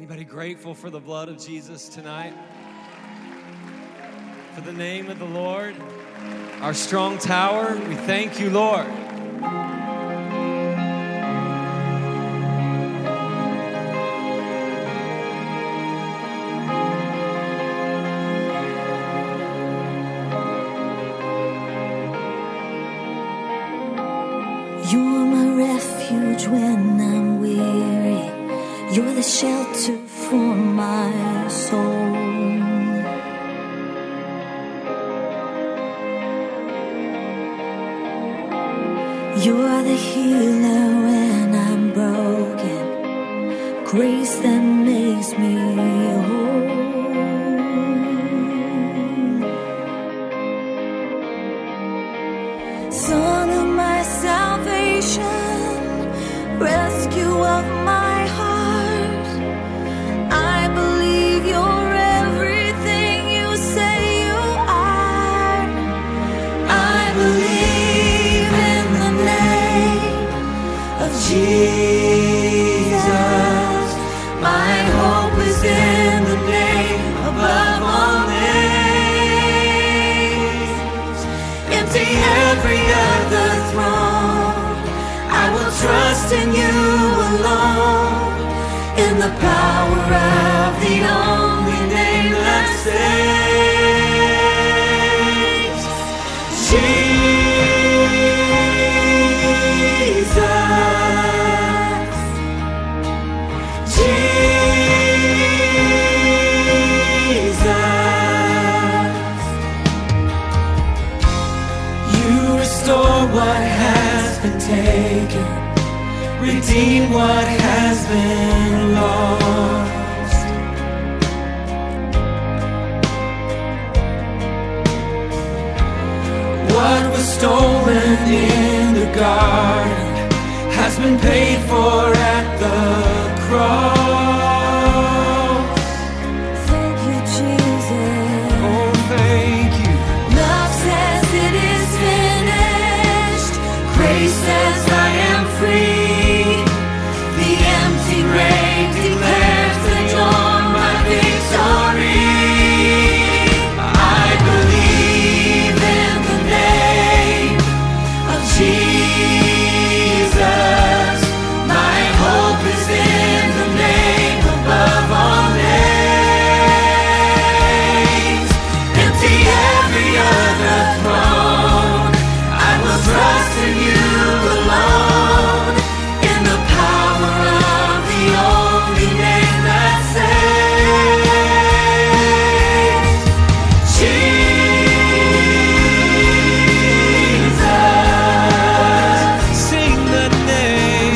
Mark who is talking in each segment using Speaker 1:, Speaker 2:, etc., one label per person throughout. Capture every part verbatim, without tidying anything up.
Speaker 1: Anybody grateful for the blood of Jesus tonight? For the name of the Lord, our strong tower, we thank you, Lord.
Speaker 2: You're my refuge when I'm weary. You're the shelter for my soul. You're the healer when I'm broken. Grace that makes me whole. Song of my salvation, rescue of my heart. I believe you're everything you say you are. I believe in the name of Jesus. My hope is in the name above all names. Empty every other throne. I will trust in you alone. In the power of the only name that saves. Jesus. Jesus. You restore what has been taken. Redeem what has been lost. What was stolen in the garden has been paid for at the cross. Thank you, Jesus. Oh, thank you. Love says it is finished. Grace says I am free. Grave declares that you're my victory. I believe in the name of Jesus. My hope is in the name above all names. Empty every other throne. I will trust in you alone. In the power of the only name that saves. Jesus. Sing the name.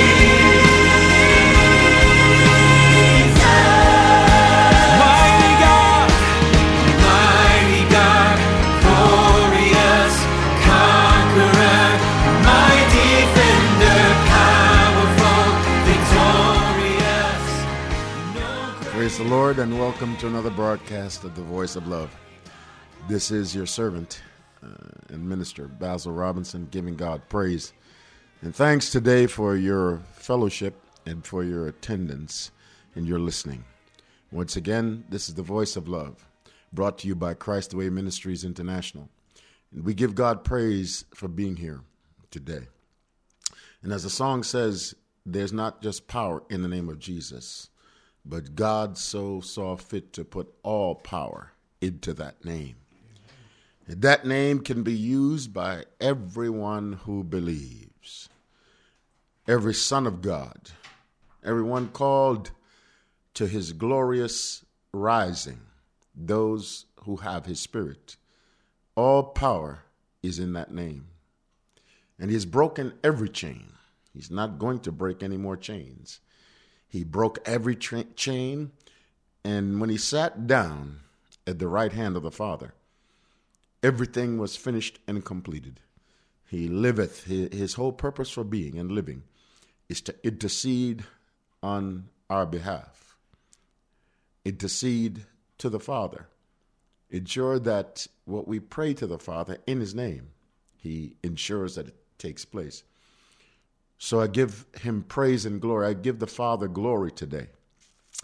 Speaker 2: Jesus. Mighty God. Mighty God. Glorious conqueror. My defender. Powerful. Victorious.
Speaker 3: Praise the Lord and welcome to another broadcast of The Voice of Love. This is your servant uh, and minister, Basil Robinson, giving God praise and thanks today for your fellowship and for your attendance and your listening. Once again, this is The Voice of Love, brought to you by Christ the Way Ministries International. And we give God praise for being here today. And as the song says, there's not just power in the name of Jesus, but God so saw fit to put all power into that name. And that name can be used by everyone who believes. Every son of God, everyone called to his glorious rising, those who have his spirit. All power is in that name. And he's broken every chain. He's not going to break any more chains. He broke every tra- chain, and when he sat down at the right hand of the Father, everything was finished and completed. He liveth. His whole purpose for being and living is to intercede on our behalf, intercede to the Father, ensure that what we pray to the Father in his name, he ensures that it takes place. So I give him praise and glory. I give the Father glory today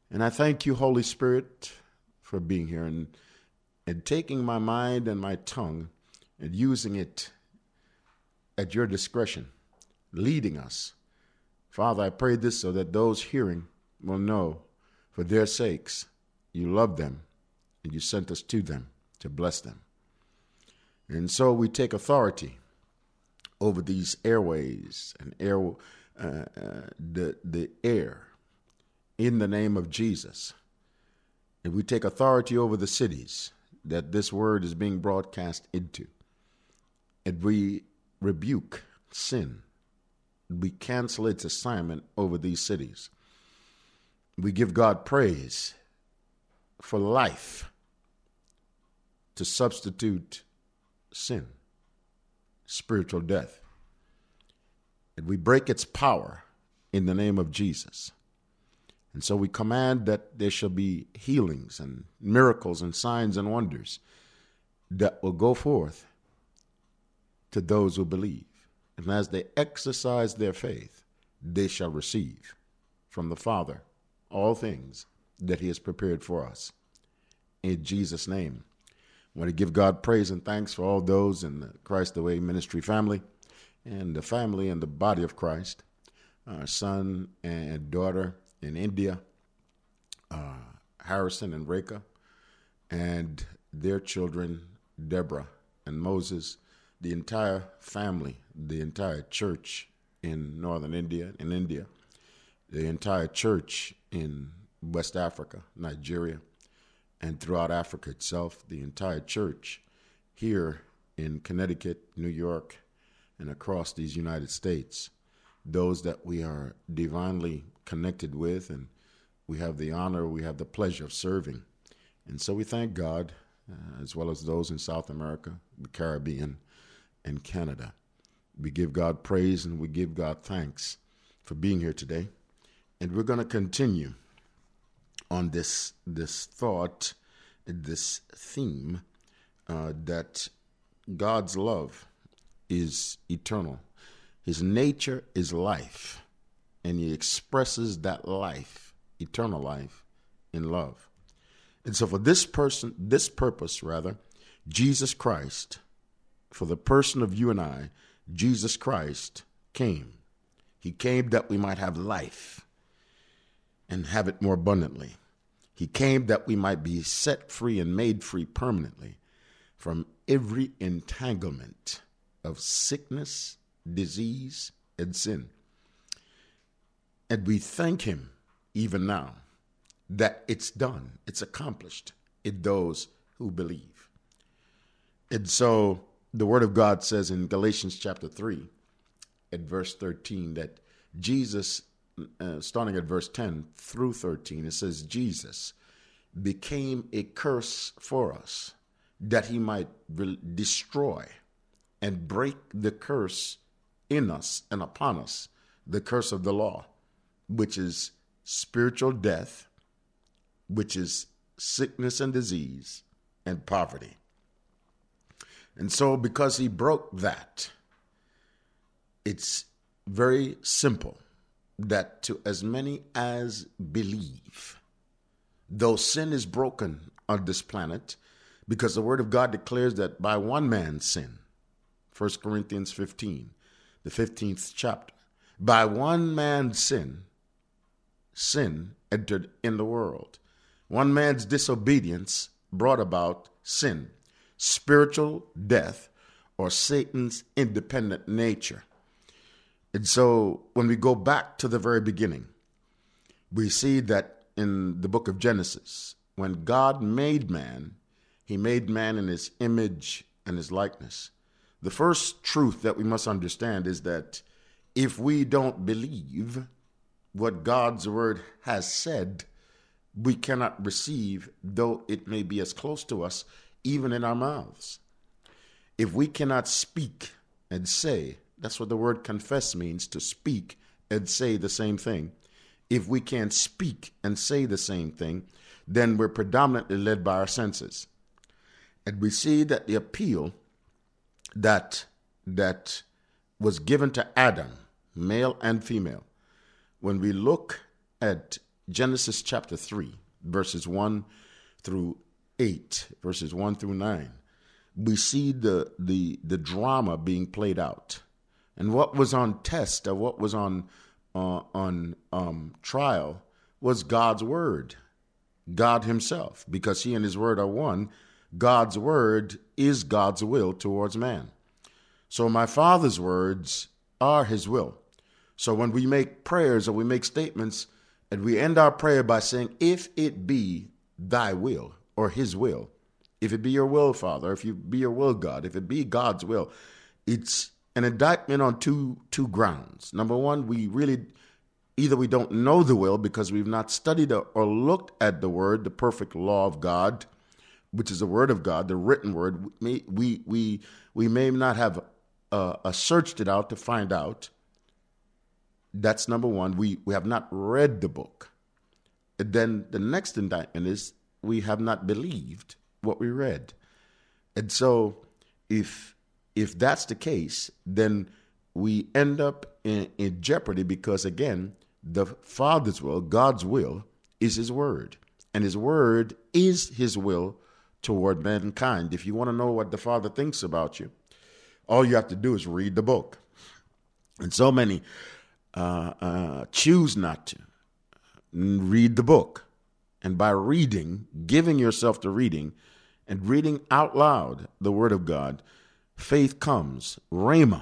Speaker 3: And I thank you, Holy Spirit, for being here and, and taking my mind and my tongue and using it at your discretion, leading us. Father, I pray this so that those hearing will know, for their sakes, you love them and you sent us to them to bless them. And so we take authority over these airways and air, uh, uh, the, the air in the name of Jesus. And we take authority over the cities that this word is being broadcast into. And we rebuke sin. We cancel its assignment over these cities. We give God praise for life to substitute sin, spiritual death. And we break its power in the name of Jesus. And so we command that there shall be healings and miracles and signs and wonders that will go forth to those who believe. And as they exercise their faith, they shall receive from the Father all things that he has prepared for us. In Jesus' name, I want to give God praise and thanks for all those in the Christ the Way ministry family and the family and the body of Christ, our son and daughter in India, uh, Harrison and Reka, and their children, Deborah and Moses, the entire family, the entire church in northern India, in India, the entire church in West Africa, Nigeria, and throughout Africa itself, the entire church here in Connecticut, New York, and across these United States, those that we are divinely connected with, and we have the honor, we have the pleasure of serving. And so we thank God, uh, as well as those in South America, the Caribbean, and Canada. We give God praise and we give God thanks for being here today. And we're going to continue on this this thought, this theme, uh, that God's love is eternal. His nature is life, and he expresses that life, eternal life, in love. And so for this person, this purpose, rather, Jesus Christ, for the person of you and I, Jesus Christ came. He came that we might have life and have it more abundantly. He came that we might be set free and made free permanently from every entanglement of sickness, disease, and sin. And we thank him even now that it's done, it's accomplished in those who believe. And so the Word of God says in Galatians chapter three, at verse thirteen, that Jesus, uh, starting at verse ten through thirteen, it says, Jesus became a curse for us, that he might re- destroy and break the curse in us and upon us, the curse of the law, which is spiritual death, which is sickness and disease and poverty. And so because he broke that, it's very simple that to as many as believe, though sin is broken on this planet, because the Word of God declares that by one man's sin, First Corinthians fifteen, the fifteenth chapter, by one man's sin, sin entered in the world. One man's disobedience brought about sin, spiritual death, or Satan's independent nature. And so when we go back to the very beginning, we see that in the book of Genesis, when God made man, he made man in his image and his likeness. The first truth that we must understand is that if we don't believe what God's word has said, we cannot receive, though it may be as close to us, even in our mouths. If we cannot speak and say, that's what the word confess means, to speak and say the same thing. If we can't speak and say the same thing, then we're predominantly led by our senses. And we see that the appeal that that was given to Adam, male and female, when we look at Genesis chapter three, verses one through eight, verses one through nine, we see the the the drama being played out. And what was on test, or what was on uh, on um, trial, was God's word, God himself, because he and his word are one. God's word is God's will towards man. So my Father's words are his will. So when we make prayers or we make statements, and we end our prayer by saying, if it be thy will, or his will, if it be your will, Father, if it be your will, God, if it be God's will, it's an indictment on two two grounds. Number one, we really, either we don't know the will because we've not studied or looked at the word, the perfect law of God, which is the word of God, the written word. We we we, we may not have uh, uh, searched it out to find out. That's number one. We, we have not read the book. And then the next indictment is we have not believed what we read. And so if if that's the case, then we end up in, in jeopardy because, again, the Father's will, God's will, is his word. And his word is his will toward mankind. If you want to know what the Father thinks about you, all you have to do is read the book. And so many uh, uh, choose not to read the book. And by reading, giving yourself to reading, and reading out loud the word of God, faith comes. Rhema.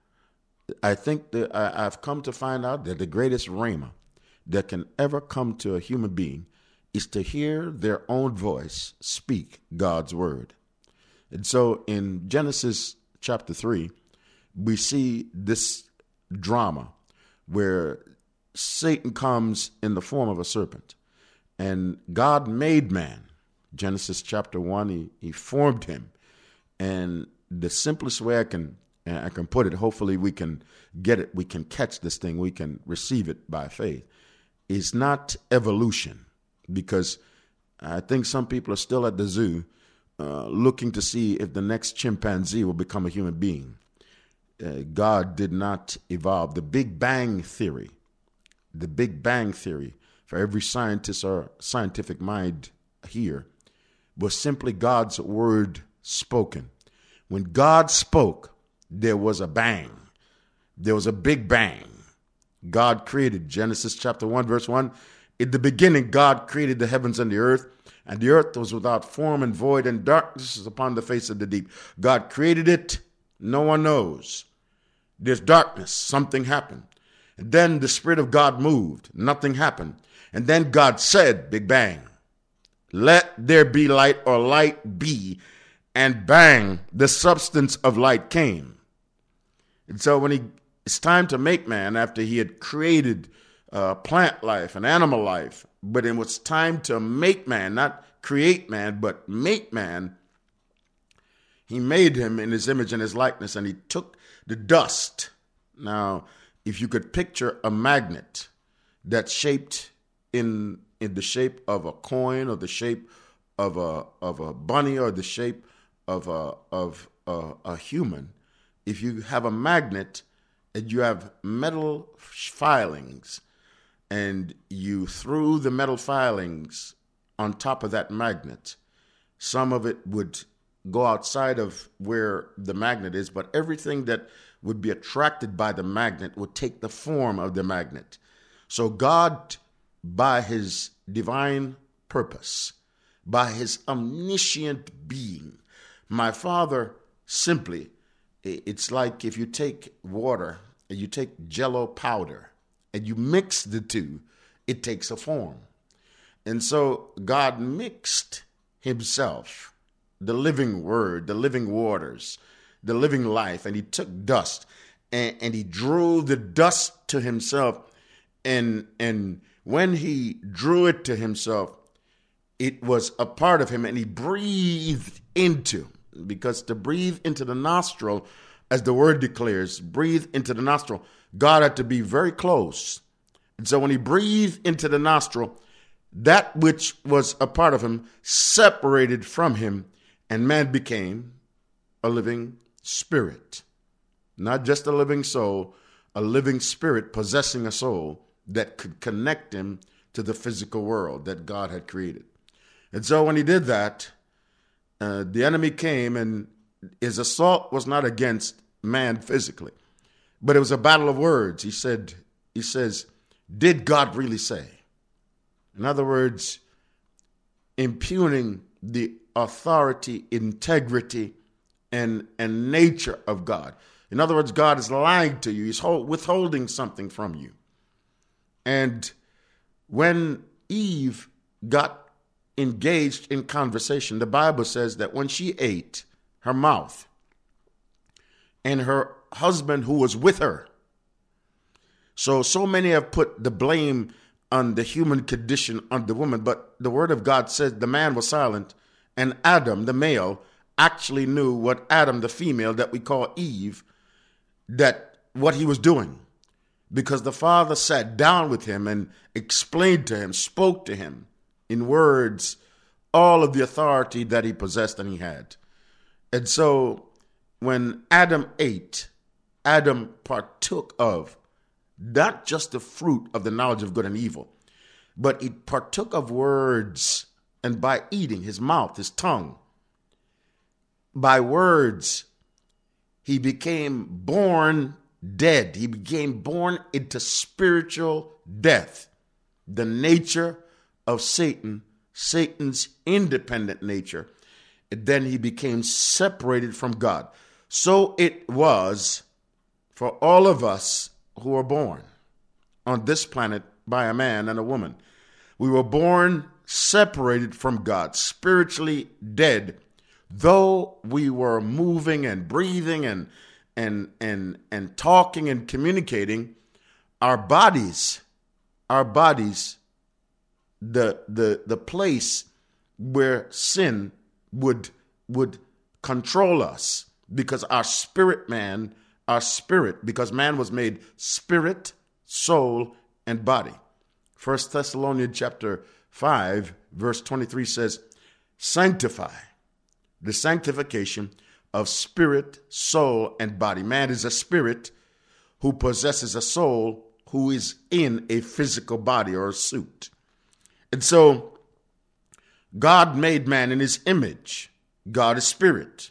Speaker 3: I think that I, I've come to find out that the greatest rhema that can ever come to a human being is to hear their own voice speak God's word. And so in Genesis chapter three, we see this drama where Satan comes in the form of a serpent. And God made man. Genesis chapter one, he, he formed him. And the simplest way I can I can put it, hopefully we can get it, we can catch this thing, we can receive it by faith, is not evolution. Because I think some people are still at the zoo uh, looking to see if the next chimpanzee will become a human being. Uh, God did not evolve. The Big Bang Theory, the Big Bang Theory, for every scientist or scientific mind here, was simply God's word spoken. When God spoke, there was a bang. There was a big bang. God created, Genesis chapter one, verse one, in the beginning, God created the heavens and the earth, and the earth was without form and void, and darkness was upon the face of the deep. God created it. No one knows. There's darkness. Something happened. And then the Spirit of God moved. Nothing happened. And then God said, big bang, let there be light, or light be. And bang, the substance of light came. And so when he, it's time to make man, after he had created uh, plant life and animal life, but it was time to make man, not create man, but make man, he made him in his image and his likeness, and he took the dust. Now, if you could picture a magnet that's shaped in in the shape of a coin, or the shape of a of a bunny, or the shape of a of a, a human, if you have a magnet and you have metal filings, and you threw the metal filings on top of that magnet, some of it would go outside of where the magnet is, but everything that would be attracted by the magnet would take the form of the magnet. So God, by his divine purpose, by his omniscient being, my Father simply, it's like if you take water and you take Jell-O powder and you mix the two, it takes a form. And so God mixed himself, the living word, the living waters, the living life, and he took dust and, and he drew the dust to himself. And, and when he drew it to himself, it was a part of him, and he breathed into, because to breathe into the nostril, as the word declares, breathe into the nostril, God had to be very close. And so when he breathed into the nostril, that which was a part of him separated from him, and man became a living spirit. Not just a living soul, a living spirit possessing a soul that could connect him to the physical world that God had created. And so when he did that, uh, the enemy came, and his assault was not against man physically, but it was a battle of words. He said, he says, did God really say? In other words, impugning the authority, integrity, and, and nature of God. In other words, God is lying to you. He's hold, withholding something from you. And when Eve got engaged in conversation, the Bible says that when she ate, her mouth and her husband who was with her. So, so many have put the blame on the human condition on the woman, but the word of God says the man was silent, and Adam, the male, actually knew what Adam, the female, that we call Eve, that what he was doing, because the Father sat down with him and explained to him, spoke to him in words, all of the authority that he possessed and he had. And so when Adam ate, Adam partook of not just the fruit of the knowledge of good and evil, but he partook of words. And by eating, his mouth, his tongue, by words, he became born dead. He became born into spiritual death. The nature of Satan, Satan's independent nature. And then he became separated from God. So it was for all of us who were born on this planet by a man and a woman. We were born separated from God, spiritually dead, though we were moving and breathing and and and and talking and communicating. Our bodies, our bodies, the the the place where sin would would control us, because our spirit man, our spirit, because man was made spirit, soul, and body. First Thessalonians chapter five, verse twenty-three says, sanctify, the sanctification of spirit, soul, and body. Man is a spirit who possesses a soul who is in a physical body or a suit. And so God made man in his image. God is spirit.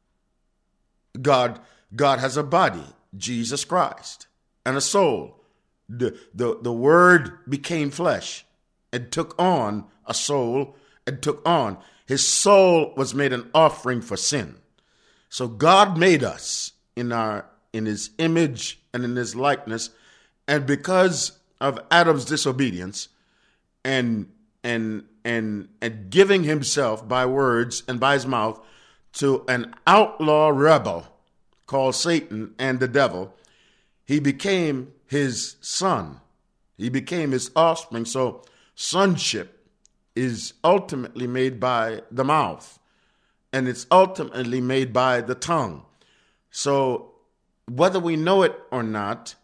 Speaker 3: God, God has a body, Jesus Christ, and a soul. The, the, the word became flesh and took on a soul and took on. His soul was made an offering for sin. So God made us in our in his image and in his likeness. And because of Adam's disobedience and and and and giving himself by words and by his mouth to an outlaw rebel called Satan and the devil, he became his son. He became his offspring. So sonship is ultimately made by the mouth, and it's ultimately made by the tongue. So whether we know it or not,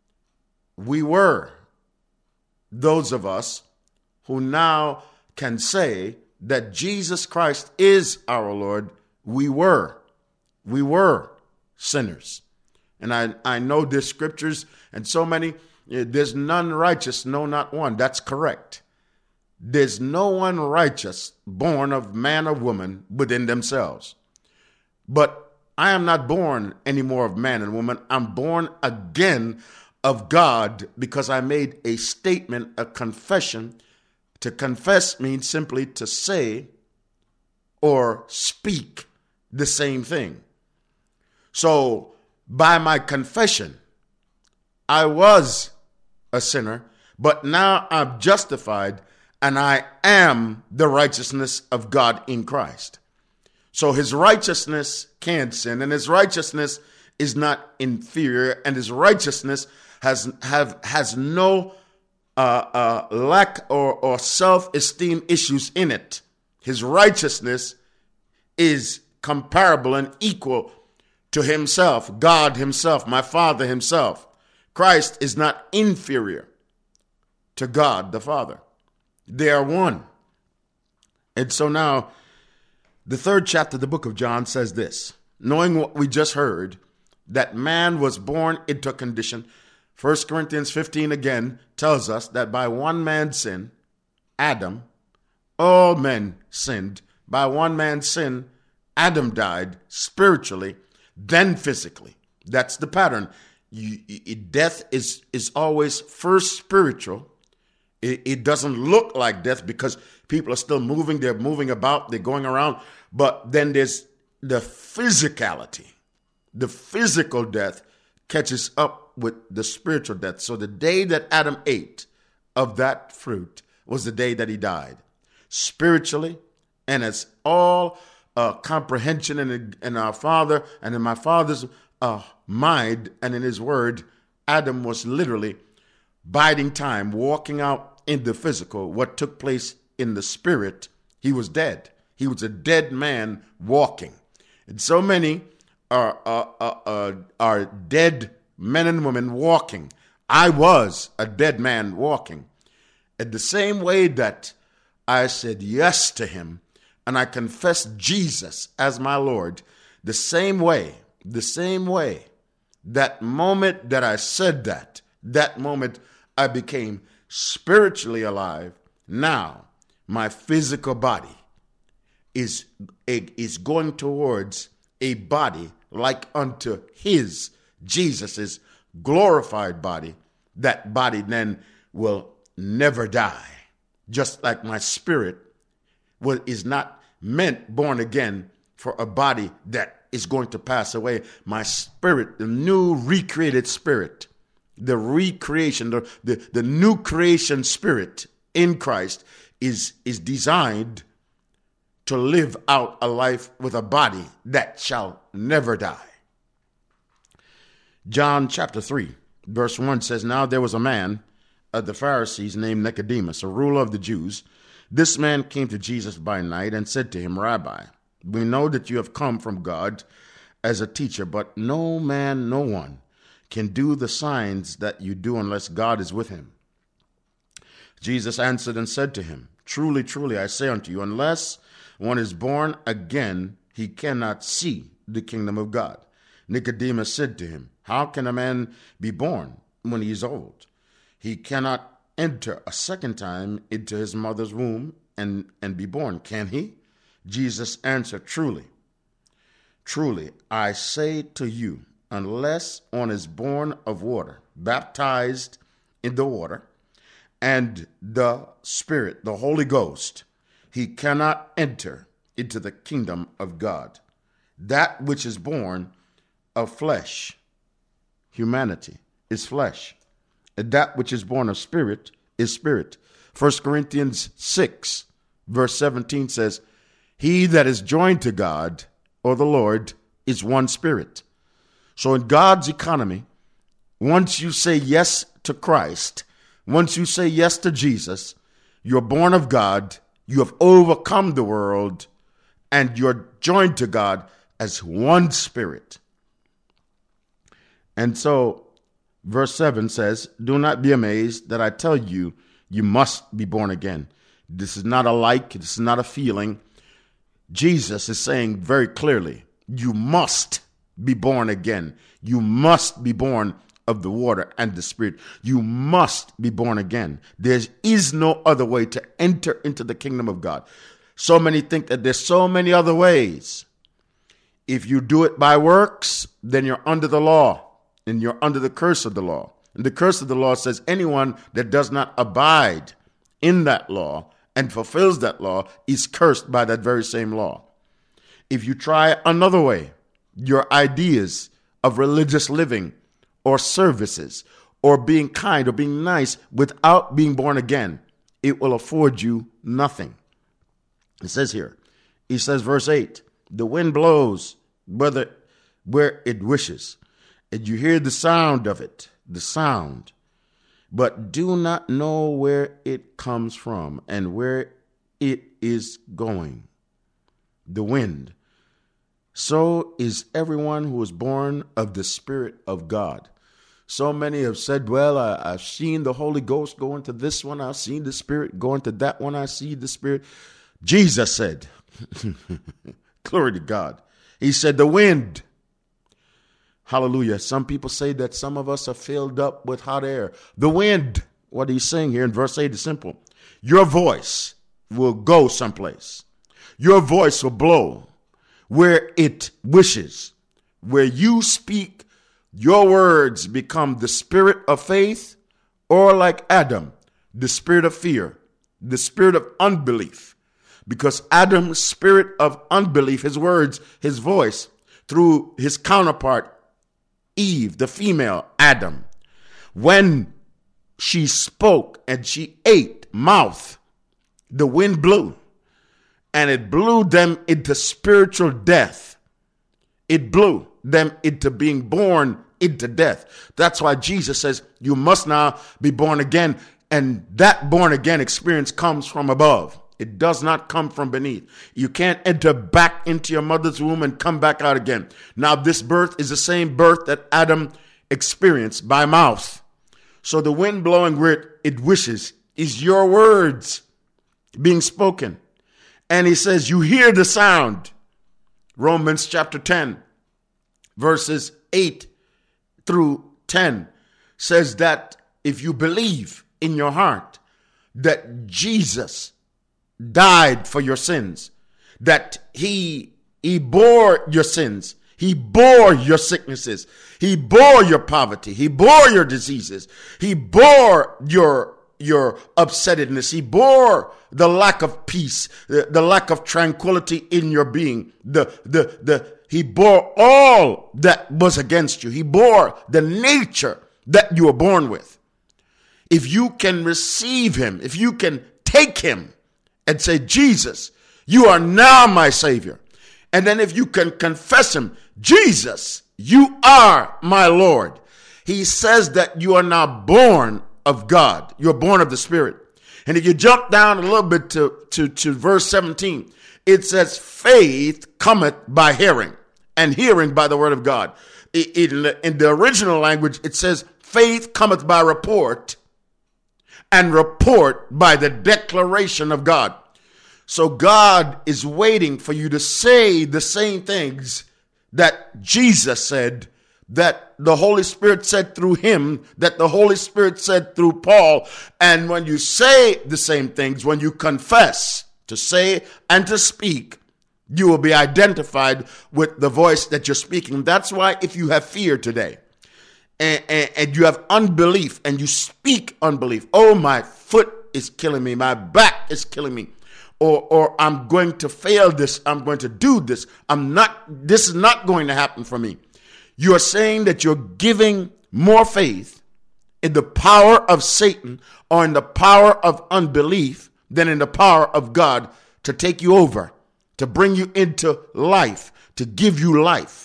Speaker 3: we were those of us who now can say that Jesus Christ is our Lord. We were, we were sinners. And I, I know there's scriptures and so many, there's none righteous, no, not one. That's correct. There's no one righteous born of man or woman within themselves. But I am not born anymore of man and woman. I'm born again of God because I made a statement, a confession. To confess means simply to say or speak the same thing. So by my confession, I was a sinner, but now I'm justified, and I am the righteousness of God in Christ. So his righteousness can't sin, and his righteousness is not inferior, and his righteousness has have has no uh, uh, lack or, or self-esteem issues in it. His righteousness is comparable and equal to himself, God himself, my Father himself. Christ is not inferior to God the Father. They are one. And so now, the third chapter of the book of John says this, knowing what we just heard, that man was born into a condition First Corinthians fifteen again tells us that by one man's sin, Adam, all men sinned. By one man's sin, Adam died spiritually, then physically. That's the pattern. You, it, death is, is always first spiritual. It, it doesn't look like death because people are still moving. They're moving about. They're going around. But then there's the physicality. The physical death catches up with the spiritual death. So the day that Adam ate of that fruit was the day that he died. Spiritually, and as all uh, comprehension in, in our Father and in my Father's uh, mind and in his word, Adam was literally biding time, walking out in the physical. What took place in the spirit, he was dead. He was a dead man walking. And so many are, uh, uh, uh, are dead men and women walking. I was a dead man walking. In the same way that I said yes to him and I confessed Jesus as my Lord, the same way, the same way, that moment that I said that, that moment I became spiritually alive. Now my physical body is, is going towards a body like unto his, Jesus's glorified body. That body then will never die. Just like my spirit was, is not meant born again for a body that is going to pass away. My spirit, the new recreated spirit, the recreation, the, the, the new creation spirit in Christ is, is designed to live out a life with a body that shall never die. John chapter three, verse one says, Now there was a man of the Pharisees named Nicodemus, a ruler of the Jews. This man came to Jesus by night and said to him, Rabbi, we know that you have come from God as a teacher, but no man, no one can do the signs that you do unless God is with him. Jesus answered and said to him, Truly, truly, I say unto you, unless one is born again, he cannot see the kingdom of God. Nicodemus said to him, How can a man be born when he is old? He cannot enter a second time into his mother's womb and, and be born, can he? Jesus answered, Truly, truly, I say to you, unless one is born of water, baptized in the water, and the Spirit, the Holy Ghost, he cannot enter into the kingdom of God. That which is born of flesh, humanity, is flesh. And that which is born of spirit is spirit. First Corinthians six, verse seventeen says, He that is joined to God, or the Lord, is one spirit. So in God's economy, once you say yes to Christ, once you say yes to Jesus, you're born of God, you have overcome the world, and you're joined to God as one spirit. And so verse seven says, Do not be amazed that I tell you, you must be born again. This is not a like, this is not a feeling. Jesus is saying very clearly, you must be born again. You must be born of the water and the Spirit. You must be born again. There is no other way to enter into the kingdom of God. So many think that there's so many other ways. If you do it by works, then you're under the law. And you're under the curse of the law. And the curse of the law says anyone that does not abide in that law and fulfills that law is cursed by that very same law. If you try another way, your ideas of religious living or services or being kind or being nice without being born again, it will afford you nothing. It says here, he says, verse eight, the wind blows whether where it wishes. And you hear the sound of it, the sound, but do not know where it comes from and where it is going. The wind. So is everyone who is born of the Spirit of God. So many have said, well, I, I've seen the Holy Ghost go into this one. I've seen the Spirit go into that one. I see the Spirit. Jesus said, glory to God. He said, the wind Hallelujah. Some people say that some of us are filled up with hot air. The wind, what he's saying here in verse eight is simple. Your voice will go someplace. Your voice will blow where it wishes. Where you speak, your words become the spirit of faith, or like Adam, the spirit of fear, the spirit of unbelief. Because Adam's spirit of unbelief, his words, his voice, through his counterpart, Eve, the female Adam, when she spoke and she ate mouth, the wind blew, and it blew them into spiritual death. It blew them into being born into death. That's why Jesus says you must now be born again, and that born again experience comes from above. It does not come from beneath. You can't enter back into your mother's womb and come back out again. Now, this birth is the same birth that Adam experienced by mouth. So the wind blowing where it, it wishes is your words being spoken. And he says, you hear the sound. Romans chapter ten, verses eight through ten says that if you believe in your heart that Jesus died for your sins, that he he bore your sins, he bore your sicknesses, he bore your poverty, he bore your diseases, he bore your your upsetness, he bore the lack of peace, the, the lack of tranquility in your being, the the the he bore all that was against you, he bore the nature that you were born with. If you can receive him, if you can take him and say, Jesus, you are now my Savior. And then if you can confess him, Jesus, you are my Lord. He says that you are now born of God. You're born of the Spirit. And if you jump down a little bit to, to, to verse seventeen, it says, faith cometh by hearing, and hearing by the word of God. It, it, in the original language, it says, faith cometh by report, and report by the declaration of God. So God is waiting for you to say the same things that Jesus said, that the Holy Spirit said through him, that the Holy Spirit said through Paul. And when you say the same things, when you confess to say and to speak, you will be identified with the voice that you're speaking. That's why if you have fear today, And, and, and you have unbelief and you speak unbelief. Oh, my foot is killing me. My back is killing me. Or, or I'm going to fail this. I'm going to do this. I'm not, this is not going to happen for me. You are saying that you're giving more faith in the power of Satan or in the power of unbelief than in the power of God to take you over, to bring you into life, to give you life.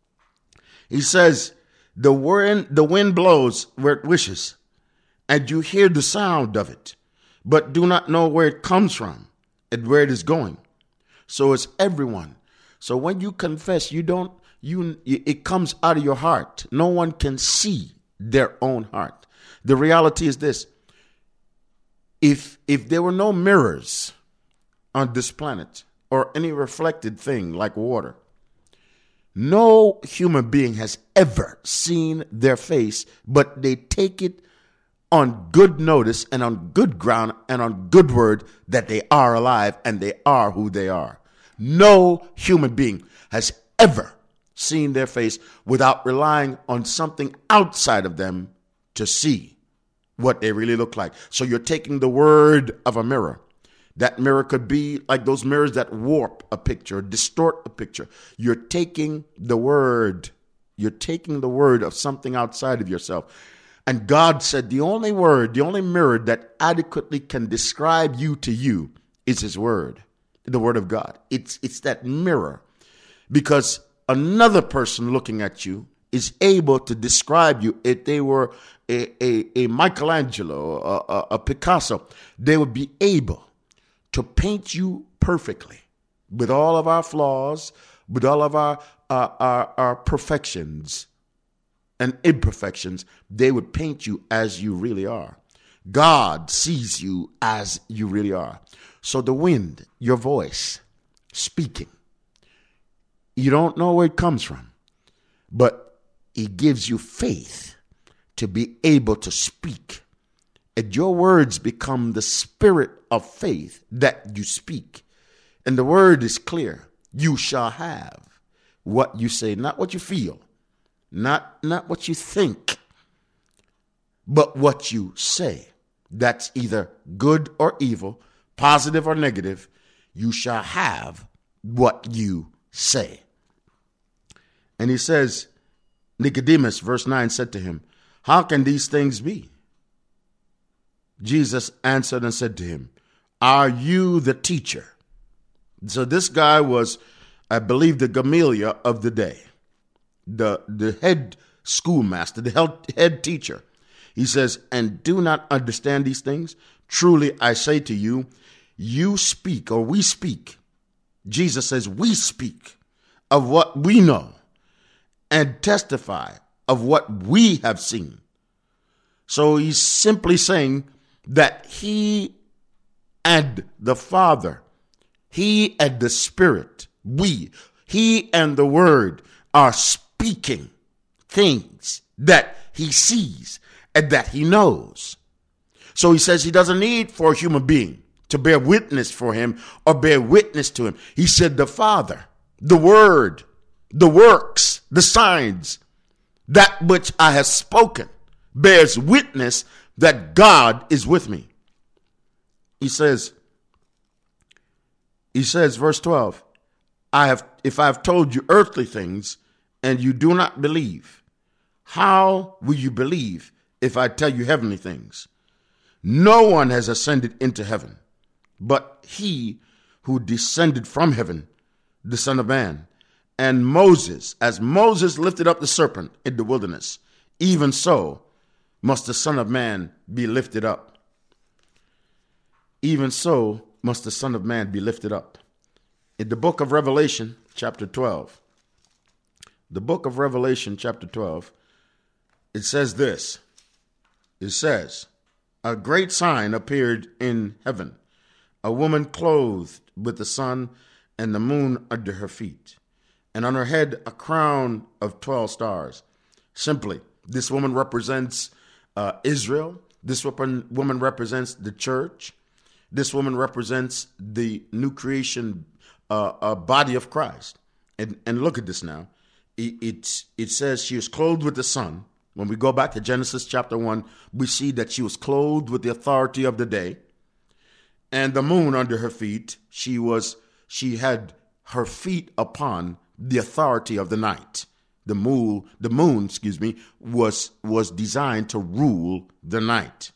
Speaker 3: He says, The wind, the wind blows where it wishes, and you hear the sound of it, but do not know where it comes from and where it is going. So it's everyone. So when you confess, you don't, you, it comes out of your heart. No one can see their own heart. The reality is this. If, if there were no mirrors on this planet or any reflected thing like water, no human being has ever seen their face, but they take it on good notice and on good ground and on good word that they are alive and they are who they are. No human being has ever seen their face without relying on something outside of them to see what they really look like. So you're taking the word of a mirror. That mirror could be like those mirrors that warp a picture, distort a picture. You're taking the word. You're taking the word of something outside of yourself. And God said the only word, the only mirror that adequately can describe you to you is his word, the word of God. It's, it's that mirror, because another person looking at you is able to describe you. If they were a, a, a Michelangelo, a, a, a Picasso, they would be able to paint you perfectly with all of our flaws, with all of our, uh, our, our perfections and imperfections. They would paint you as you really are. God sees you as you really are. So the wind, your voice, speaking, you don't know where it comes from, but he gives you faith to be able to speak. And your words become the spirit of faith that you speak. And the word is clear. You shall have what you say, not what you feel, not, not what you think, but what you say. That's either good or evil, positive or negative. You shall have what you say. And he says, Nicodemus, verse nine, said to him, how can these things be? Jesus answered and said to him, are you the teacher? So this guy was, I believe, the Gamaliel of the day, the, the head schoolmaster, the head teacher. He says, and do not understand these things? Truly, I say to you, you speak, or we speak. Jesus says, we speak of what we know and testify of what we have seen. So he's simply saying that he and the Father, he and the Spirit, we, he and the Word are speaking things that he sees and that he knows. So he says he doesn't need for a human being to bear witness for him or bear witness to him. He said the Father, the Word, the works, the signs, that which I have spoken bears witness that God is with me. He says, he says, verse twelve, I have, if I have told you earthly things and you do not believe, how will you believe if I tell you heavenly things? No one has ascended into heaven, but he who descended from heaven, the Son of Man. And Moses, as Moses lifted up the serpent in the wilderness, even so must the Son of Man be lifted up. Even so must the Son of Man be lifted up. In the book of Revelation, chapter twelve, the book of Revelation, chapter twelve, it says this. It says, a great sign appeared in heaven, a woman clothed with the sun and the moon under her feet, and on her head a crown of twelve stars. Simply, this woman represents uh, Israel. This woman represents the church. This woman represents the new creation uh, uh, body of Christ. And, and look at this now. It, it, it says she was clothed with the sun. When we go back to Genesis chapter one, we see that she was clothed with the authority of the day. And the moon under her feet, she was, she had her feet upon the authority of the night. The moon, the moon, excuse me, was, was designed to rule the night.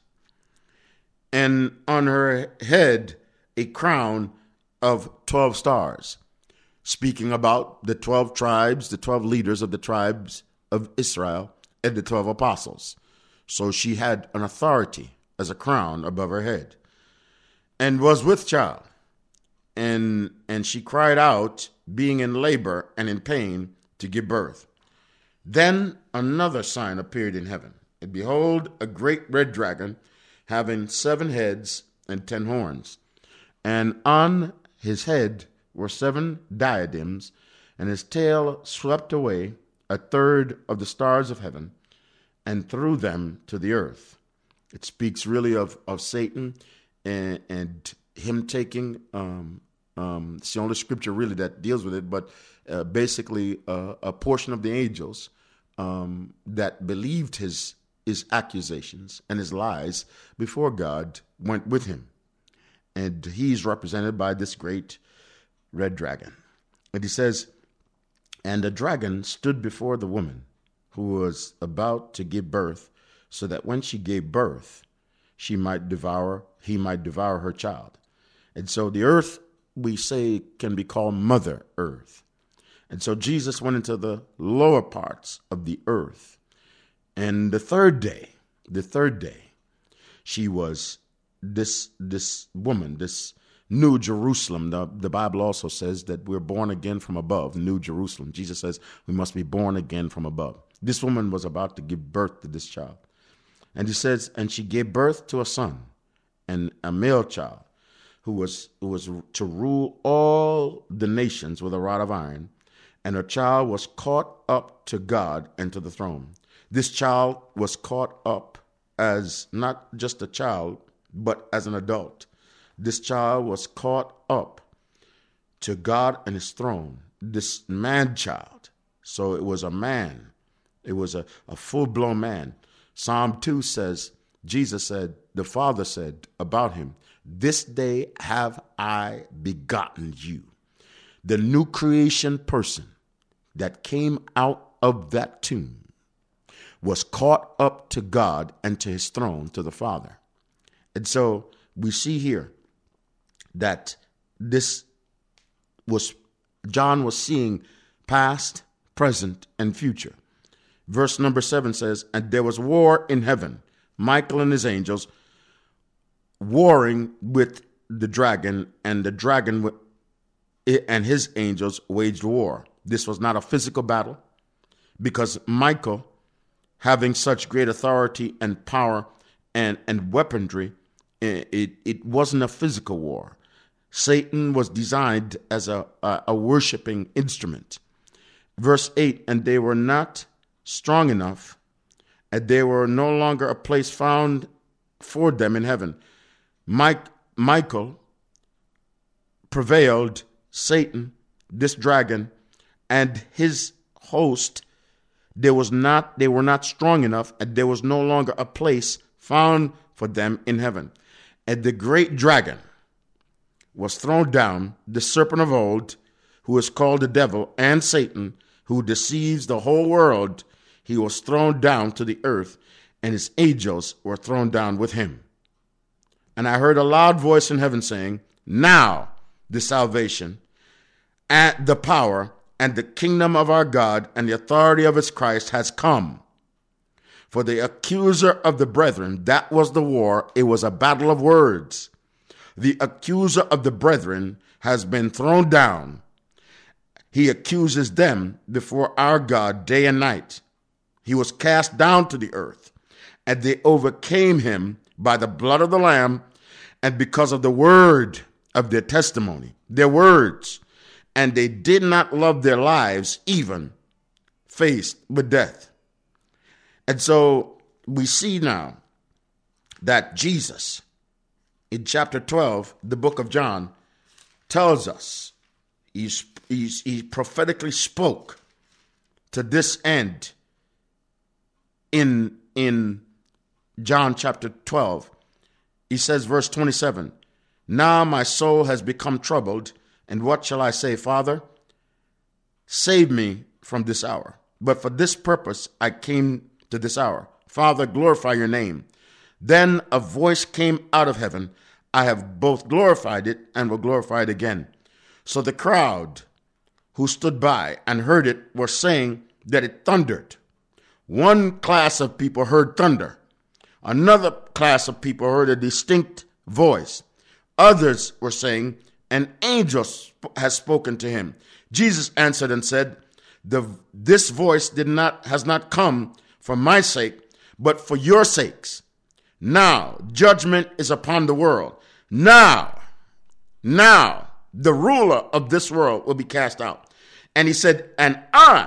Speaker 3: And on her head, a crown of twelve stars, speaking about the twelve tribes, the twelve leaders of the tribes of Israel, and the twelve apostles. So she had an authority as a crown above her head, and was with child. And, and she cried out, being in labor and in pain, to give birth. Then another sign appeared in heaven. And behold, a great red dragon, having seven heads and ten horns. And on his head were seven diadems, and his tail swept away a third of the stars of heaven and threw them to the earth. It speaks really of, of Satan and, and him taking, um, um, it's the only scripture really that deals with it, but uh, basically uh, a portion of the angels um, that believed his his accusations and his lies before God went with him. And he's represented by this great red dragon. And he says, and the dragon stood before the woman who was about to give birth, so that when she gave birth, she might devour, he might devour her child. And so the earth, we say, can be called Mother Earth. And so Jesus went into the lower parts of the earth. And the third day, the third day, she was this this woman, this New Jerusalem. The, the Bible also says that we're born again from above, New Jerusalem. Jesus says we must be born again from above. This woman was about to give birth to this child. And he says, and she gave birth to a son, and a male child, who was, who was to rule all the nations with a rod of iron. and a child was caught up to God and to the throne. This child was caught up as not just a child, but as an adult. This child was caught up to God and his throne. This man-child. So it was a man. It was a, a full-blown man. Psalm two says, Jesus said, the Father said about him, this day have I begotten you. The new creation person that came out of that tomb was caught up to God and to his throne, to the Father. And so we see here that this was, John was seeing past, present, and future. Verse number seven says, and there was war in heaven, Michael and his angels warring with the dragon, and the dragon and his angels waged war. This was not a physical battle, because Michael, having such great authority and power and, and weaponry, it, it wasn't a physical war. Satan was designed as a, a, a worshiping instrument. Verse eight, and they were not strong enough, and they were no longer a place found for them in heaven. Mike, Michael prevailed Satan, this dragon, and his host. There was not, they were not strong enough, and there was no longer a place found for them in heaven. And the great dragon was thrown down, the serpent of old, who is called the devil and Satan, who deceives the whole world. He was thrown down to the earth, and his angels were thrown down with him. And I heard a loud voice in heaven saying, now the salvation and the power and the kingdom of our God and the authority of his Christ has come. For the accuser of the brethren, that was the war. It was a battle of words. The accuser of the brethren has been thrown down. He accuses them before our God day and night. He was cast down to the earth, and they overcame him by the blood of the Lamb and because of the word of their testimony, their words, and they did not love their lives, even faced with death. And so we see now that Jesus, in chapter twelve, the book of John, tells us, he's, he's, he prophetically spoke to this end in, in John chapter twelve. He says, verse twenty-seven, now my soul has become troubled, and what shall I say, Father? Save me from this hour. But for this purpose I came to this hour. Father, glorify your name. Then a voice came out of heaven. I have both glorified it and will glorify it again. So the crowd who stood by and heard it were saying that it thundered. One class of people heard thunder. Another class of people heard a distinct voice. Others were saying, an angel sp- has spoken to him. Jesus answered and said, the, this voice did not has not come for my sake, but for your sakes. Now judgment is upon the world. Now, now the ruler of this world will be cast out. And he said, and I,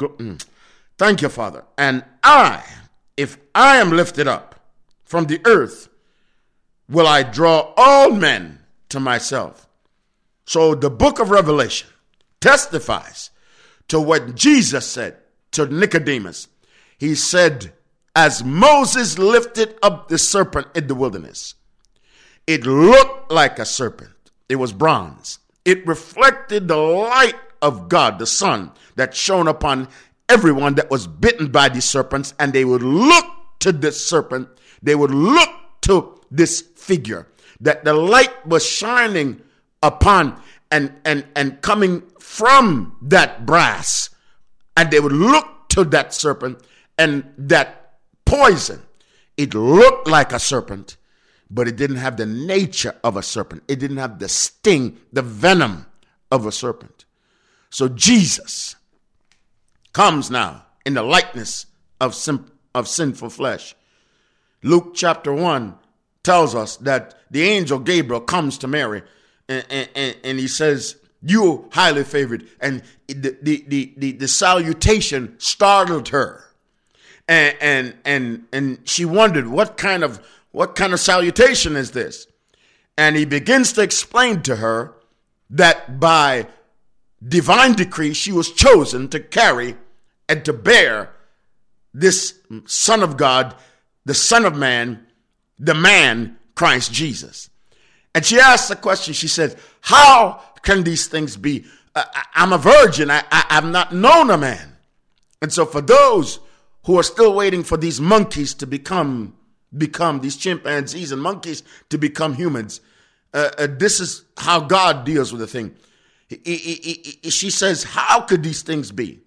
Speaker 3: thank you, Father, and I, if I am lifted up from the earth, will I draw all men to myself. So the book of Revelation testifies to what Jesus said to Nicodemus. He said, as Moses lifted up the serpent in the wilderness, it looked like a serpent. It was bronze. It reflected the light of God, the sun, that shone upon everyone that was bitten by these serpents, and they would look to this serpent. They would look to this figure that the light was shining upon and, and, and coming from that brass. And they would look to that serpent and that poison. It looked like a serpent, but it didn't have the nature of a serpent. It didn't have the sting, the venom of a serpent. So Jesus comes now in the likeness of, sim- of sinful flesh. Luke chapter one tells us that the angel Gabriel comes to Mary and, and, and he says, You highly favored. And the, the, the, the, the salutation startled her. And, and, and, and she wondered, what kind of, what kind of salutation is this? And he begins to explain to her that by divine decree, she was chosen to carry and to bear this Son of God, the Son of Man, the man, Christ Jesus. And she asked the question, she said, how can these things be? Uh, I'm a virgin. I, I, I've not known a man. And so for those who are still waiting for these monkeys to become, become these chimpanzees and monkeys to become humans, uh, uh, this is how God deals with the thing. He, he, he, he, she says, how could these things be?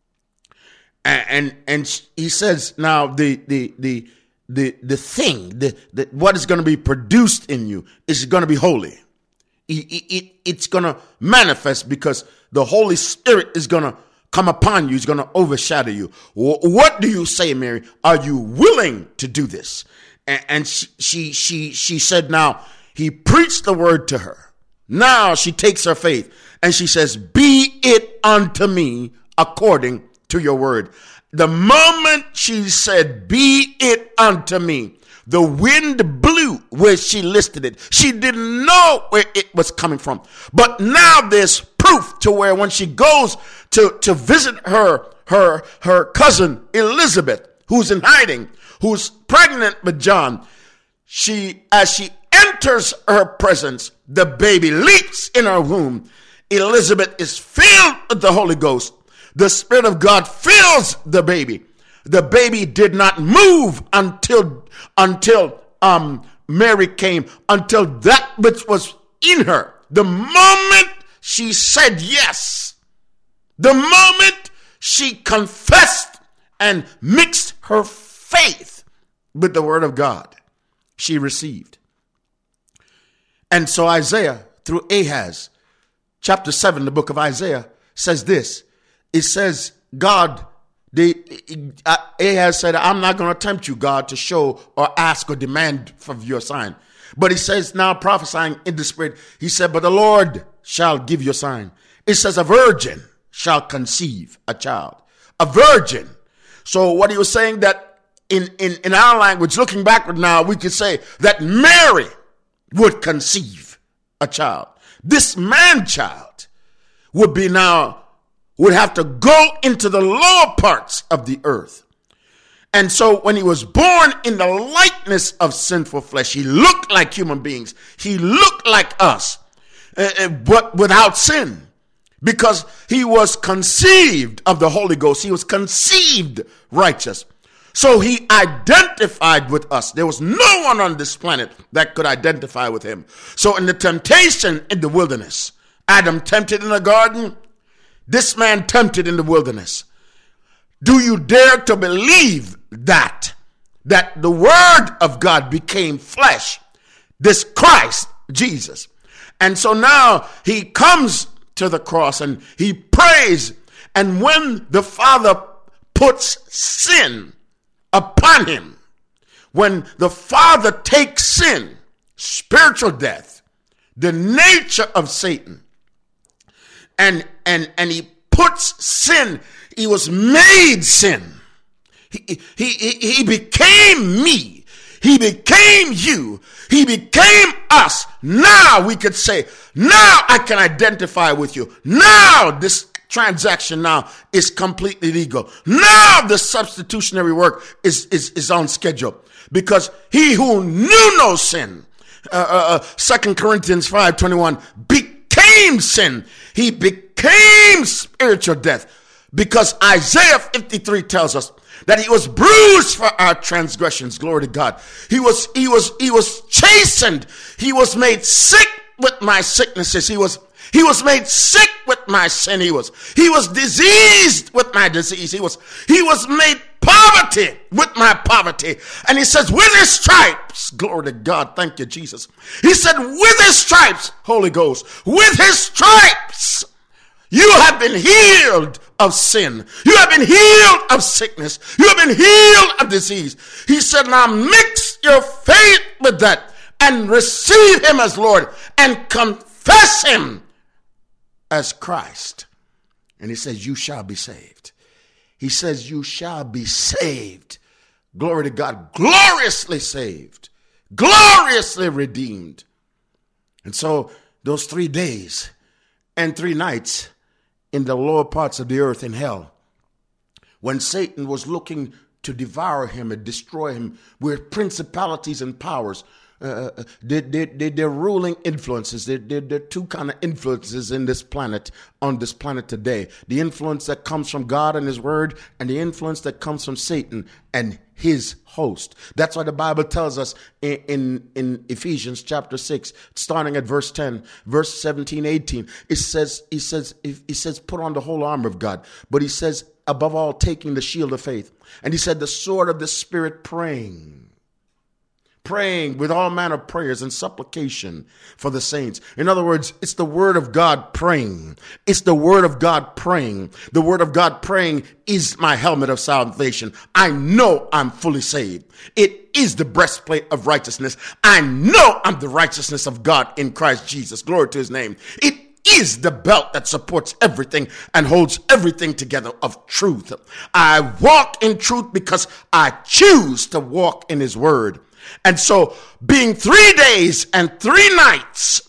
Speaker 3: And, and, and he says, now the, the, the, the, the thing, the, the, what is going to be produced in you is going to be holy. It, it, it's going to manifest because the Holy Spirit is going to come upon you. It's going to overshadow you. What do you say, Mary? Are you willing to do this? And, and she, she, she, she said, now he preached the word to her. Now she takes her faith and she says, be it unto me according to your word. The moment she said, be it unto me, the wind blew where she listed it. She didn't know where it was coming from. But now there's proof to where when she goes to, to visit her, her, her cousin Elizabeth, who's in hiding, who's pregnant with John, she, as she enters her presence, the baby leaps in her womb. Elizabeth is filled with the Holy Ghost. The Spirit of God fills the baby. The baby did not move until, until um, Mary came, until that which was in her. The moment she said yes, the moment she confessed and mixed her faith with the word of God, she received. And so Isaiah, through Ahaz, chapter seven, the book of Isaiah, says this. It says, God, they, uh, Ahaz said, I'm not going to tempt you, God, to show or ask or demand for your sign. But he says, now prophesying in the Spirit, he said, but the Lord shall give you a sign. It says, a virgin shall conceive a child. A virgin. So what he was saying that in, in, in our language, looking backward now, we could say that Mary would conceive a child. This man-child would be now would have to go into the lower parts of the earth. And so when he was born in the likeness of sinful flesh, he looked like human beings. He looked like us, uh, but without sin, because he was conceived of the Holy Ghost. He was conceived righteous. So he identified with us. There was no one on this planet that could identify with him. So in the temptation in the wilderness, Adam tempted in the garden, this man tempted in the wilderness. Do you dare to believe that, that the word of God became flesh, this Christ Jesus? And so now he comes to the cross and he prays. And when the Father puts sin upon him, when the Father takes sin, spiritual death, the nature of Satan, And, and, and he puts sin, he was made sin. He, he, he, he became me. He became you. He became us. Now we could say, now I can identify with you. Now this transaction now is completely legal. Now the substitutionary work is, is, is on schedule, because he who knew no sin, uh, uh, Second Corinthians five twenty-one, became sin. He became spiritual death, because Isaiah fifty-three tells us that he was bruised for our transgressions. Glory to God. He was, he was, he was chastened. He was made sick with my sicknesses. He was, he was made sick with my sin. He was, he was diseased with my disease. He was, he was made poverty with my poverty. And he says, with his stripes, glory to God. Thank you, Jesus. He said, with his stripes, Holy Ghost, with his stripes, you have been healed of sin. You have been healed of sickness. You have been healed of disease. He said, now mix your faith with that and receive him as Lord and confess him as Christ. And he says, you shall be saved. He says, you shall be saved. Glory to God, gloriously saved, gloriously redeemed. And so those three days and three nights in the lower parts of the earth in hell, when Satan was looking to devour him and destroy him with principalities and powers, uh, they, they, they, they're ruling influences. There are they, two kind of influences in this planet, on this planet today. The influence that comes from God and his word, and the influence that comes from Satan and his host. That's why the Bible tells us in, in, in Ephesians chapter six, starting at verse ten, verse seventeen, eighteen, it says, he says, he says, put on the whole armor of God. But he says, above all, taking the shield of faith. And he said, the sword of the Spirit, praying. Praying with all manner of prayers and supplication for the saints. In other words, it's the word of God praying. It's the word of God praying. The word of God praying is my helmet of salvation. I know I'm fully saved. It is the breastplate of righteousness. I know I'm the righteousness of God in Christ Jesus. Glory to his name. It is the belt that supports everything and holds everything together of truth. I walk in truth because I choose to walk in his word. And so, being three days and three nights,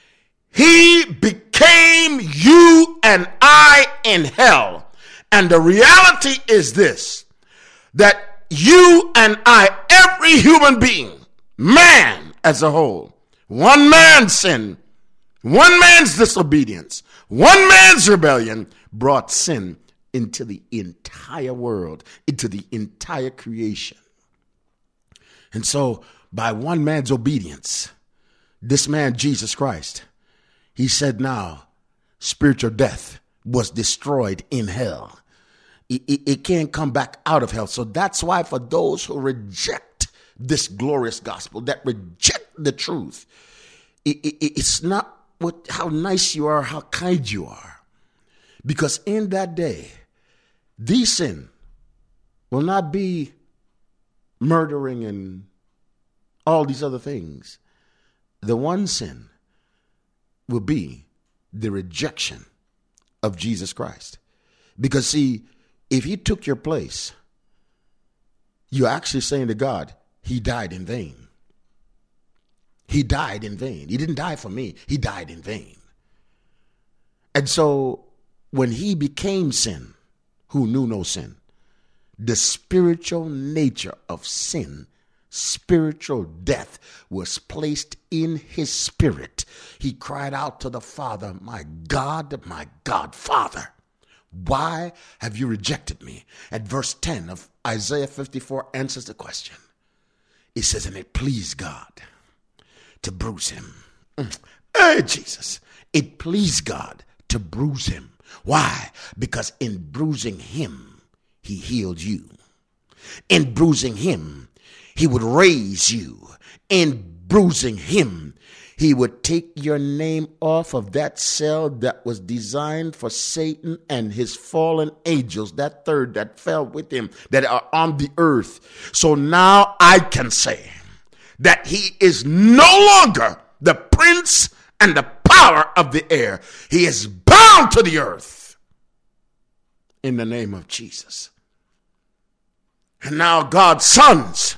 Speaker 3: he became you and I in hell. And the reality is this, that you and I, every human being, man as a whole, one man's sin, one man's disobedience, one man's rebellion brought sin into the entire world, into the entire creation. And so, by one man's obedience, this man, Jesus Christ, he said now, spiritual death was destroyed in hell. It, it, it can't come back out of hell. So that's why for those who reject this glorious gospel, that reject the truth, it, it, it's not what how nice you are, how kind you are. Because in that day, the sin will not be murdering and all these other things. The one sin will be the rejection of Jesus Christ. Because see, if he took your place, you're actually saying to God, he died in vain. He died in vain. He didn't die for me. He died in vain. And so when he became sin, who knew no sin, the spiritual nature of sin, spiritual death, was placed in his spirit. He cried out to the Father, my God, my God, Father, why have you rejected me? At verse ten of Isaiah fifty-four answers the question. It says, and it pleased God to bruise him. Mm. Hey, Jesus, it pleased God to bruise him. Why? Because in bruising him, he healed you. In bruising him, he would raise you. In bruising him, he would take your name off of that cell that was designed for Satan and his fallen angels, that third that fell with him, that are on the earth. So now I can say that he is no longer the prince and the power of the air. He is bound to the earth in the name of Jesus. And now God's sons,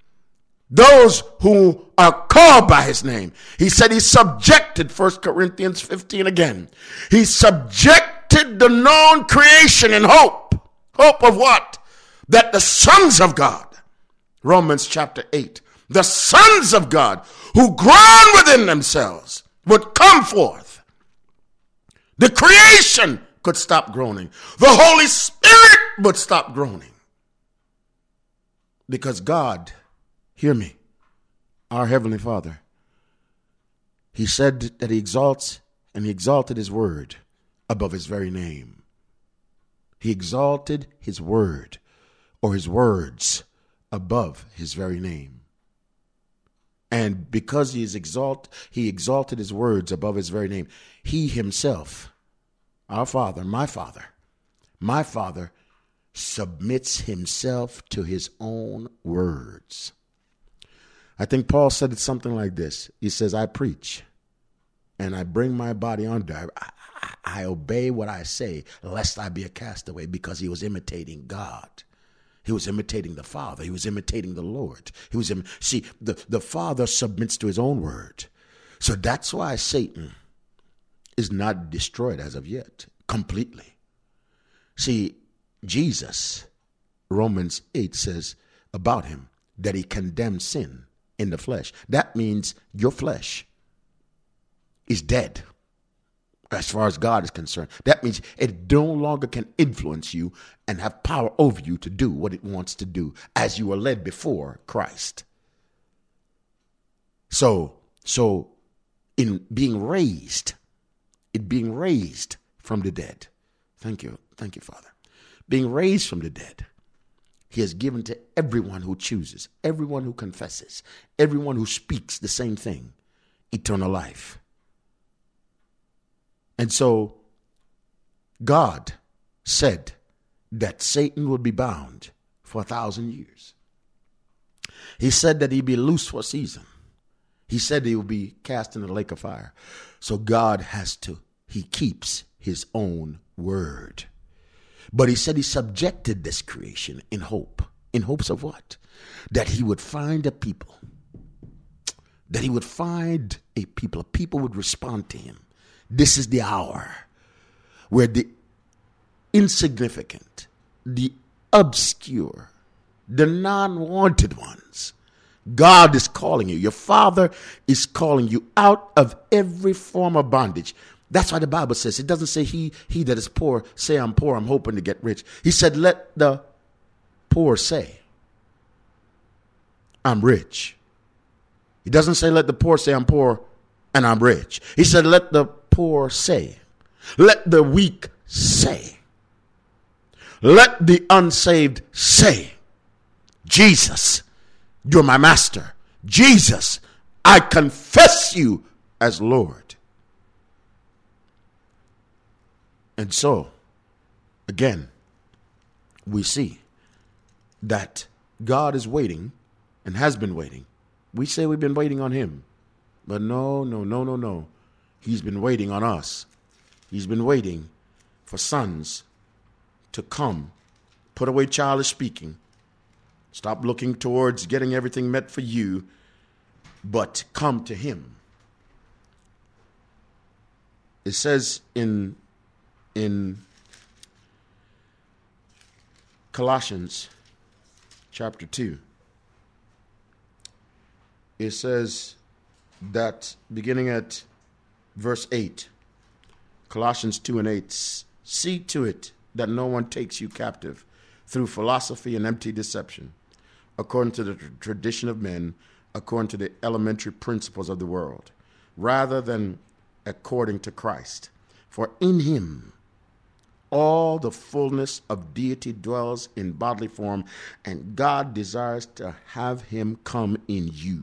Speaker 3: those who are called by his name, he said he subjected, First Corinthians fifteen again, he subjected the known creation in hope. Hope of what? That the sons of God, Romans chapter eight, the sons of God who groan within themselves would come forth. The creation could stop groaning. The Holy Spirit would stop groaning. Because God, hear me, our Heavenly Father, he said that he exalts and he exalted his word above his very name. He exalted his word or his words above his very name. And because he is exalt, he exalted his words above his very name, he himself, our Father, my Father, my Father, submits himself to his own words. I think Paul said it something like this. He says, I preach and I bring my body under. I, I, I obey what I say, lest I be a castaway, because he was imitating God. He was imitating the Father. He was imitating the Lord. He was, im- see, the, the Father submits to his own word. So that's why Satan is not destroyed as of yet, completely. See, Jesus, Romans eight says about him that he condemned sin in the flesh. That means your flesh is dead as far as God is concerned. That means it no longer can influence you and have power over you to do what it wants to do as you were led before Christ. So, so in being raised, it being raised from the dead. Thank you. Thank you, Father. Being raised from the dead, he has given to everyone who chooses, everyone who confesses, everyone who speaks the same thing, eternal life. And so God said that Satan would be bound for a thousand years. He said that he'd be loose for a season. He said he would be cast in the lake of fire. So God has to, he keeps his own word. But he said he subjected this creation in hope. In hopes of what? That he would find a people. That he would find a people. A people would respond to him. This is the hour where the insignificant, the obscure, the non-wanted ones, God is calling you. Your Father is calling you out of every form of bondage. That's why the Bible says, it doesn't say he, he that is poor, say I'm poor, I'm hoping to get rich. He said, let the poor say, I'm rich. He doesn't say, let the poor say I'm poor and I'm rich. He said, let the poor say, let the weak say, let the unsaved say, Jesus, you're my master. Jesus, I confess you as Lord. And so, again, we see that God is waiting and has been waiting. We say we've been waiting on him. But no, no, no, no, no. He's been waiting on us. He's been waiting for sons to come, put away childish speaking, stop looking towards getting everything met for you, but come to him. It says in in Colossians chapter two, it says that beginning at verse eight, Colossians two and eight, see to it that no one takes you captive through philosophy and empty deception, according to the tr- tradition of men, according to the elementary principles of the world, rather than according to Christ. For in him all the fullness of deity dwells in bodily form, and God desires to have him come in you.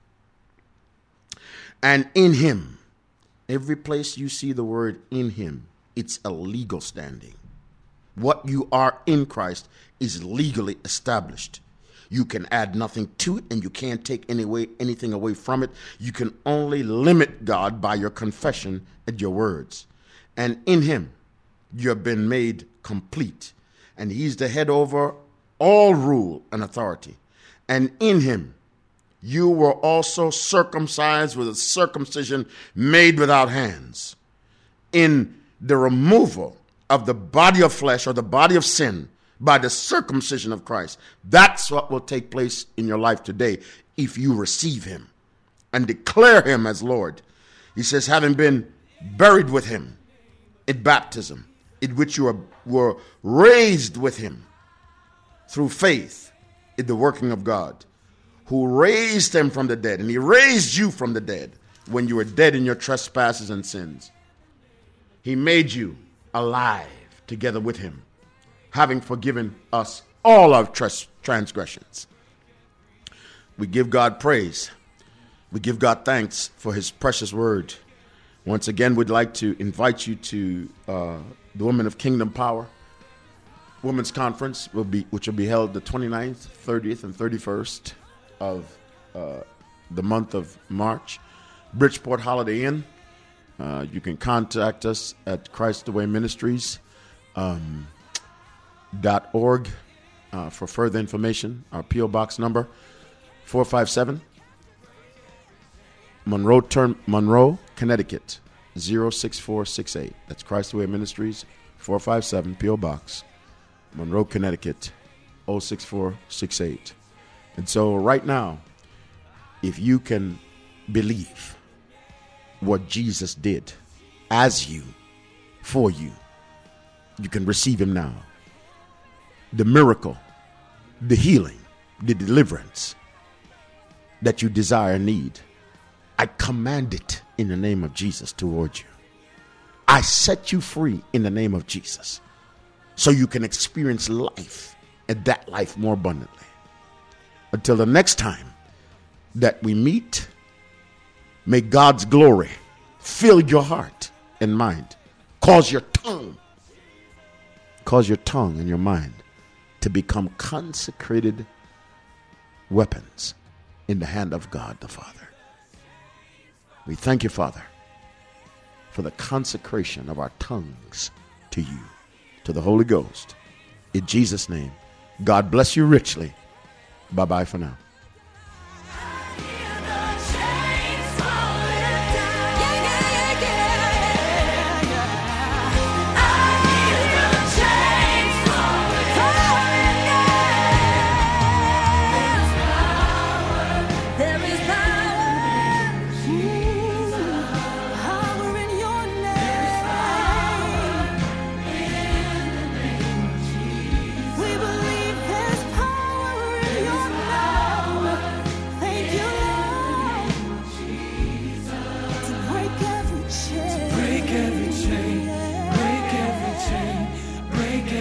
Speaker 3: And in him, every place you see the word in him, it's a legal standing. What you are in Christ is legally established. You can add nothing to it, and you can't take any way, anything away from it. You can only limit God by your confession and your words. And in him, you have been made complete. And he's the head over all rule and authority. And in him, you were also circumcised with a circumcision made without hands, in the removal of the body of flesh or the body of sin by the circumcision of Christ. That's what will take place in your life today if you receive him and declare him as Lord. He says, having been buried with him in baptism, in which you were, were raised with him through faith in the working of God, who raised him from the dead. And he raised you from the dead when you were dead in your trespasses and sins. He made you alive together with him, having forgiven us all our trans- transgressions. We give God praise. We give God thanks for his precious word. Once again, we'd like to invite you to uh, the Women of Kingdom Power Women's Conference, will be, which will be held the twenty-ninth, thirtieth, and thirty-first of uh, the month of March. Bridgeport Holiday Inn. Uh, you can contact us at Christ the Way Ministries um, dot org uh, for further information. Our P O Box number four five seven Monroe, Term, Monroe, Connecticut zero six four six eight. That's Christ the Way Ministries, four five seven P O Box, Monroe, Connecticut zero six four six eight. And so right now, if you can believe what Jesus did as you, for you, you can receive him now. The miracle, the healing, the deliverance that you desire and need, I command it in the name of Jesus toward you. I set you free in the name of Jesus so you can experience life and that life more abundantly. Until the next time that we meet, may God's glory fill your heart and mind. Cause your tongue, cause your tongue and your mind to become consecrated weapons in the hand of God the Father. We thank you, Father, for the consecration of our tongues to you, to the Holy Ghost. In Jesus' name, God bless you richly. Bye-bye for now.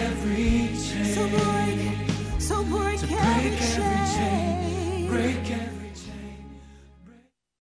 Speaker 2: So break, so break every chain, break every